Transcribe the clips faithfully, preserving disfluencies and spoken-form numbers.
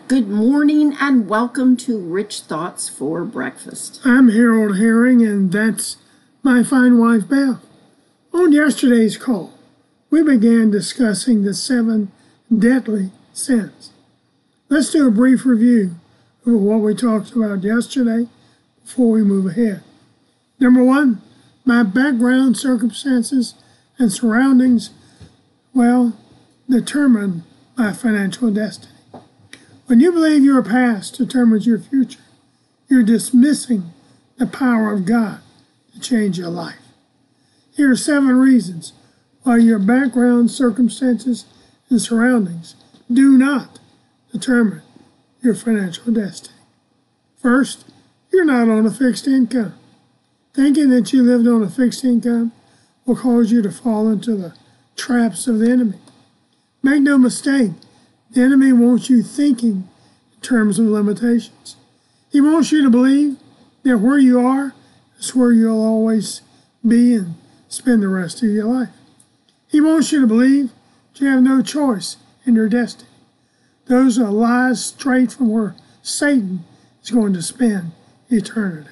Good morning and welcome to Rich Thoughts for Breakfast. I'm Harold Herring and that's my fine wife Beth. On yesterday's call, we began discussing the seven deadly sins. Let's do a brief review of what we talked about yesterday before we move ahead. Number one, my background, circumstances, and surroundings, well, determine my financial destiny. When you believe your past determines your future, you're dismissing the power of God to change your life. Here are seven reasons why your background, circumstances, and surroundings do not determine your financial destiny. First, you're not on a fixed income. Thinking that you lived on a fixed income will cause you to fall into the traps of the enemy. Make no mistake, the enemy wants you thinking in terms of limitations. He wants you to believe that where you are is where you'll always be and spend the rest of your life. He wants you to believe that you have no choice in your destiny. Those are lies straight from where Satan is going to spend eternity.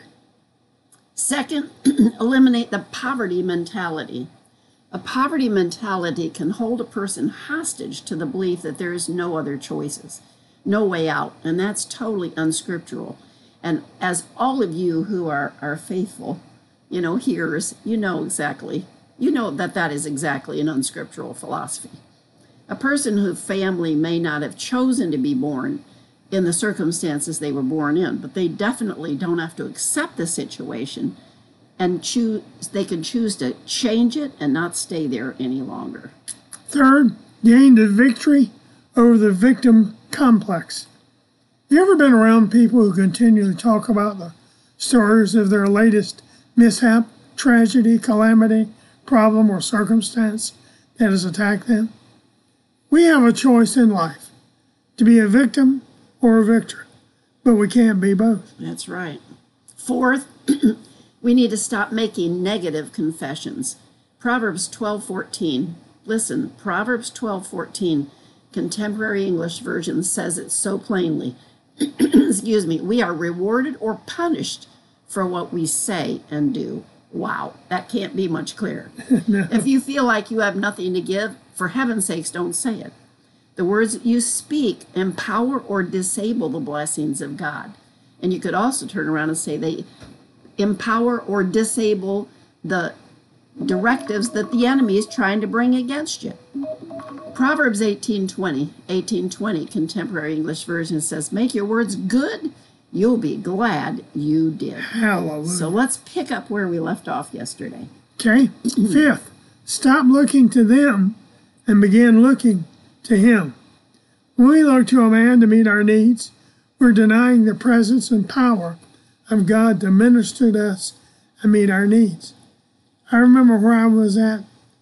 Second, eliminate the poverty mentality. A poverty mentality can hold a person hostage to the belief that there is no other choices, no way out, and that's totally unscriptural. And as all of you who are, are faithful, you know, hearers, you know exactly, you know that that is exactly an unscriptural philosophy. A person whose family may not have chosen to be born in the circumstances they were born in, but they definitely don't have to accept the situation and choose. They can choose to change it and not stay there any longer. Third, gain the victory over the victim complex. You ever been around people who continually talk about the stories of their latest mishap, tragedy, calamity, problem, or circumstance that has attacked them? We have a choice in life to be a victim or a victor, but we can't be both. That's right. Fourth, we need to stop making negative confessions. Proverbs twelve fourteen. Listen, Proverbs twelve fourteen, Contemporary English Version says it so plainly. Excuse me. We are rewarded or punished for what we say and do. Wow, that can't be much clearer. No. If you feel like you have nothing to give, for heaven's sakes, don't say it. The words you speak empower or disable the blessings of God. And you could also turn around and say they empower or disable the directives that the enemy is trying to bring against you. Proverbs eighteen twenty, eighteen twenty, Contemporary English Version says, make your words good, you'll be glad you did. Hallelujah. So let's pick up where we left off yesterday. Okay. Fifth, stop looking to them and begin looking to Him. When we look to a man to meet our needs, we're denying the presence and power of God to minister to us and meet our needs. I remember where I was at.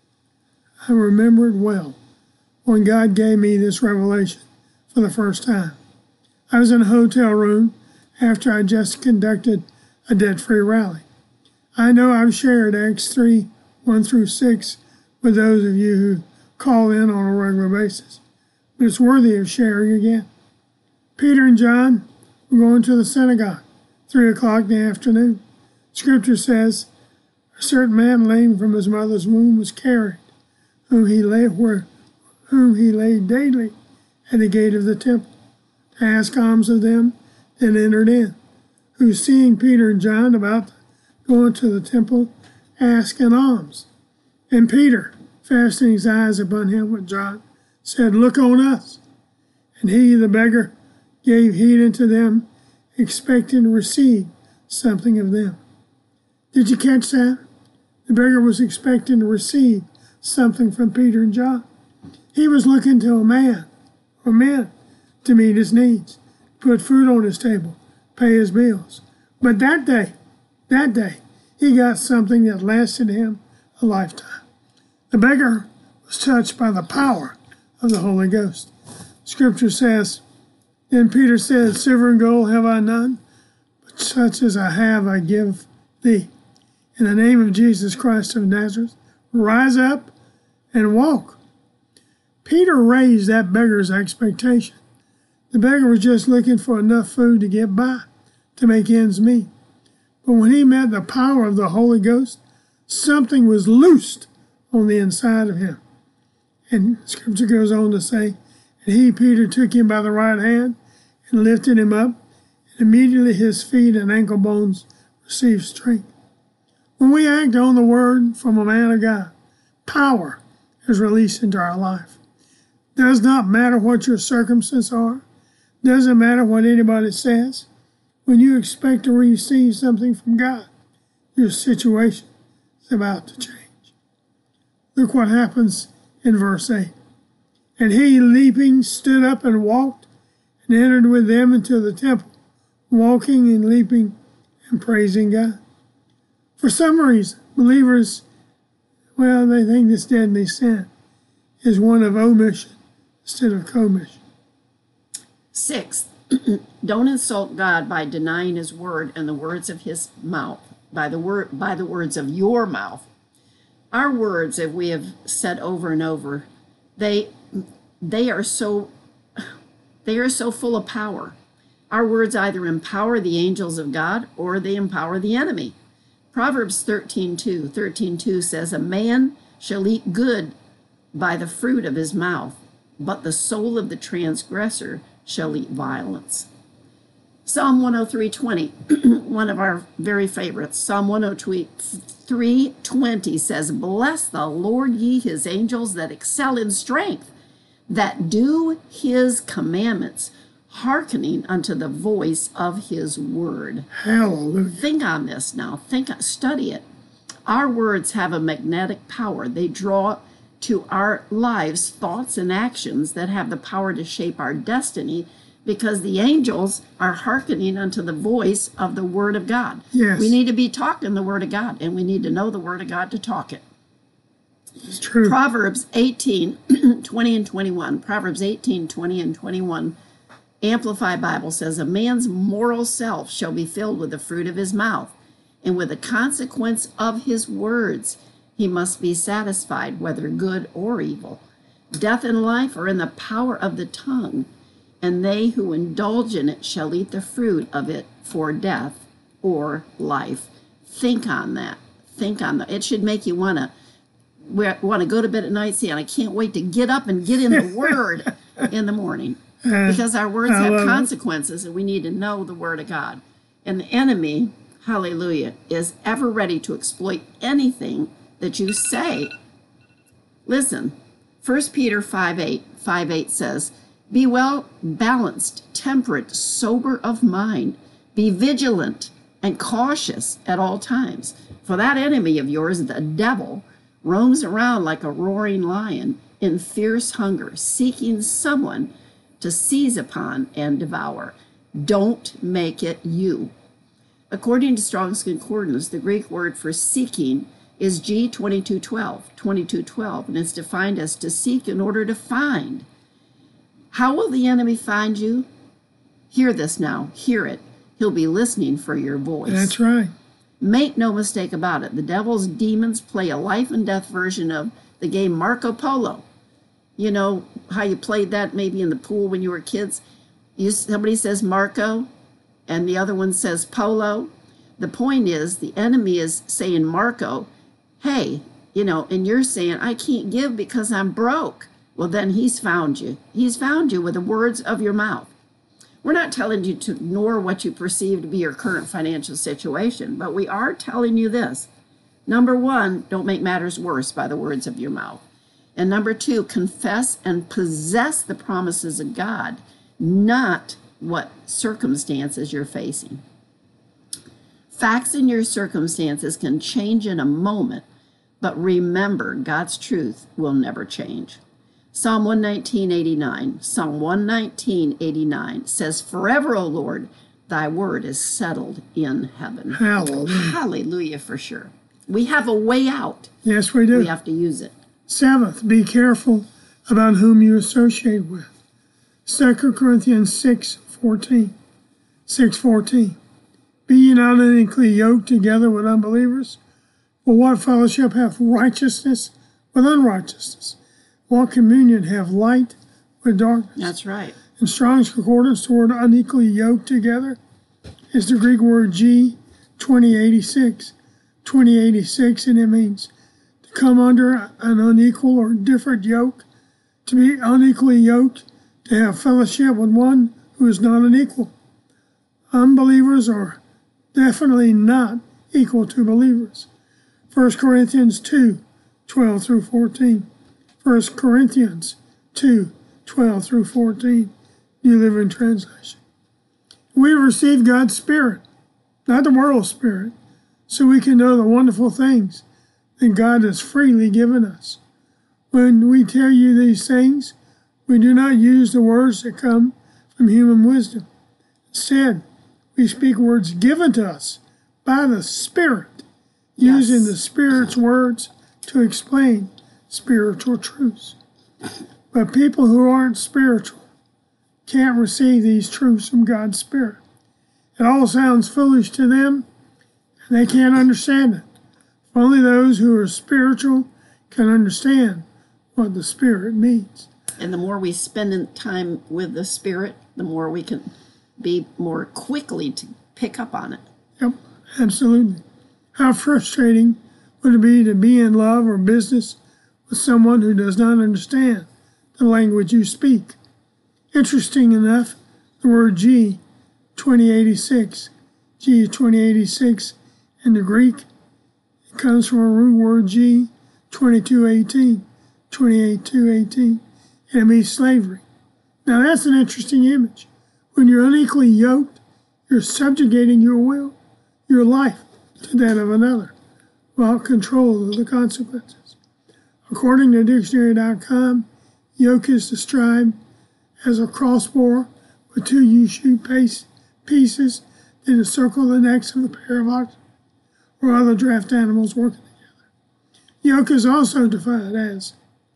I remember it well when God gave me this revelation for the first time. I was in a hotel room after I just conducted a debt-free rally. I know I've shared Acts three, one through six with those of you who call in on a regular basis, but it's worthy of sharing again. Peter and John were going to the synagogue, three o'clock in the afternoon. Scripture says, a certain man lame from his mother's womb was carried, whom he lay where, whom he laid daily at the gate of the temple, to ask alms of them that entered in, who seeing Peter and John about to go into the temple, asked an alms. And Peter, fastening his eyes upon him with John, said, look on us. And he, the beggar, gave heed unto them, expecting to receive something of them. Did you catch that? The beggar was expecting to receive something from Peter and John. He was looking to a man or men to meet his needs, put food on his table, pay his bills. But that day, that day, he got something that lasted him a lifetime. The beggar was touched by the power of the Holy Ghost. Scripture says, then Peter said, silver and gold have I none, but such as I have I give thee. In the name of Jesus Christ of Nazareth, rise up and walk. Peter raised that beggar's expectation. The beggar was just looking for enough food to get by, to make ends meet. But when he met the power of the Holy Ghost, something was loosed on the inside of him. And Scripture goes on to say, and he, Peter, took him by the right hand and lifted him up, and immediately his feet and ankle bones received strength. When we act on the word from a man of God, power is released into our life. Does not matter what your circumstances are. Doesn't matter what anybody says. When you expect to receive something from God, your situation is about to change. Look what happens in verse eight. And he, leaping, stood up and walked, and entered with them into the temple, walking and leaping and praising God. For some reason, believers, well, they think this deadly sin is one of omission instead of commission. Sixth, don't insult God by denying his word and the words of his mouth, by the word by the words of your mouth. Our words, as we have said over and over, they they are so they are so full of power. Our words either empower the angels of God or they empower the enemy. Proverbs thirteen two, thirteen two says, a man shall eat good by the fruit of his mouth, but the soul of the transgressor shall eat violence. Psalm one oh three twenty, one of our very favorites. Psalm one oh three twenty says, bless the Lord, ye his angels that excel in strength, that do his commandments, hearkening unto the voice of his word. Hallelujah. Think on this now. Think, study it. Our words have a magnetic power. They draw to our lives thoughts and actions that have the power to shape our destiny, because the angels are hearkening unto the voice of the word of God. Yes. We need to be talking the word of God, and we need to know the word of God to talk it. It's true. Proverbs eighteen, twenty and twenty-one. Proverbs eighteen, twenty and twenty-one. Amplified Bible says, a man's moral self shall be filled with the fruit of his mouth, and with the consequence of his words he must be satisfied, whether good or evil. Death and life are in the power of the tongue, and they who indulge in it shall eat the fruit of it for death or life. Think on that. Think on that. It should make you want to want to go to bed at night saying, I can't wait to get up and get in the word in the morning. Because our words have consequences, and we need to know the word of God. And the enemy, hallelujah, is ever ready to exploit anything that you say. Listen, First Peter five eight, five eight says, be well balanced, temperate, sober of mind, be vigilant and cautious at all times. For that enemy of yours, the devil, roams around like a roaring lion in fierce hunger, seeking someone to seize upon and devour. Don't make it you. According to Strong's Concordance, the Greek word for seeking is G twenty-two twelve, twenty-two twelve, and it's defined as to seek in order to find. How will the enemy find you? Hear this now. Hear it. He'll be listening for your voice. That's right. Make no mistake about it. The devil's demons play a life and death version of the game Marco Polo. You know how you played that maybe in the pool when you were kids? You, somebody says Marco and the other one says Polo. The point is the enemy is saying, Marco, hey, you know, and you're saying, I can't give because I'm broke. Well, then he's found you. He's found you with the words of your mouth. We're not telling you to ignore what you perceive to be your current financial situation, but we are telling you this. Number one, don't make matters worse by the words of your mouth. And number two, confess and possess the promises of God, not what circumstances you're facing. Facts in your circumstances can change in a moment, but remember, God's truth will never change. Psalm one nineteen, eighty-nine, Psalm one nineteen, eighty-nine says, forever, O Lord, thy word is settled in heaven. Hallelujah. Hallelujah for sure. We have a way out. Yes, we do. We have to use it. Seventh, be careful about whom you associate with. Second Corinthians six fourteen. six fourteen. Be ye not unequally yoked together with unbelievers? For what fellowship hath righteousness with unrighteousness? What communion have light with darkness? That's right. In Strong's Concordance, the word unequally yoked together is the Greek word G twenty eighty-six. twenty eighty-six, and it means to come under an unequal or different yoke, to be unequally yoked, to have fellowship with one who is not unequal. Unbelievers are definitely not equal to believers. First Corinthians two, twelve through fourteen. First Corinthians two, twelve through fourteen. New Living Translation. We have received God's Spirit, not the world's spirit, so we can know the wonderful things that God has freely given us. When we tell you these things, we do not use the words that come from human wisdom. Instead, we speak words given to us by the Spirit, Yes. using the Spirit's words to explain spiritual truths. But people who aren't spiritual can't receive these truths from God's Spirit. It all sounds foolish to them, and they can't understand it. Only those who are spiritual can understand what the Spirit means. And the more we spend in time with the Spirit, the more we can be more quickly to pick up on it. Yep, absolutely. How frustrating would it be to be in love or business with someone who does not understand the language you speak? Interesting enough, the word G twenty eighty-six, G twenty eighty-six in the Greek, it comes from a root word G twenty-two eighteen, twenty-eight two eighteen, and it means slavery. Now that's an interesting image. When you're unequally yoked, you're subjugating your will, your life, to that of another, while control of the consequences. According to dictionary dot com, yoke is described as a crossbar with two U-shoe pieces that encircle the necks of a pair of oxen or other draft animals working together. Yoke is also defined as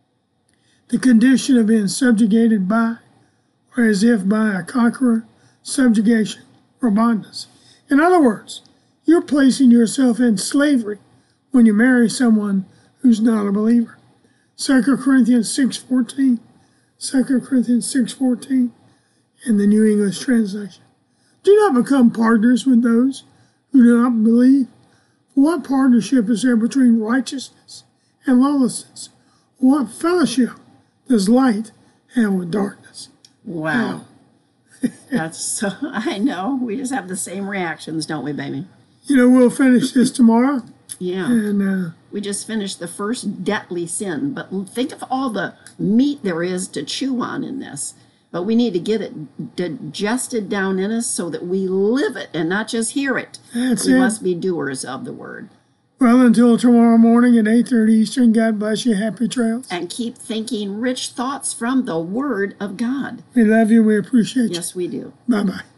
the condition of being subjugated by, or as if by a conqueror, subjugation, or bondage. In other words, you're placing yourself in slavery when you marry someone who's not a believer. Second Corinthians six fourteen. Second Corinthians six fourteen in the New English Translation. Do not become partners with those who do not believe. For what partnership is there between righteousness and lawlessness? What fellowship does light have with darkness? Wow. That's so, I know. We just have the same reactions, don't we, baby? You know, we'll finish this tomorrow. Yeah. And uh, We just finished the first deadly sin, but think of all the meat there is to chew on in this. But we need to get it digested down in us so that we live it and not just hear it. that's We it. must be doers of the word. Well, until tomorrow morning at eight thirty Eastern, God bless you. Happy trails. And keep thinking rich thoughts from the word of God. We love you. We appreciate you. Yes, we do. Bye-bye.